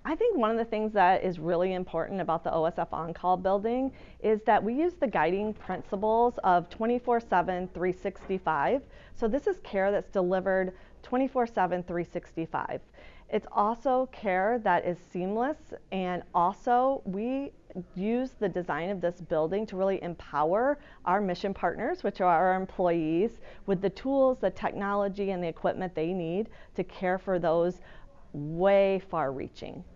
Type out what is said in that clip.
I think one of the things that is really important about the OSF On-Call building is that we use the guiding principles of 24/7, 365. So this is care that's delivered 24/7, 365. It's also care that is seamless, and also we use the design of this building to really empower our mission partners, which are our employees, with the tools, the technology, and the equipment they need to care for those way far reaching.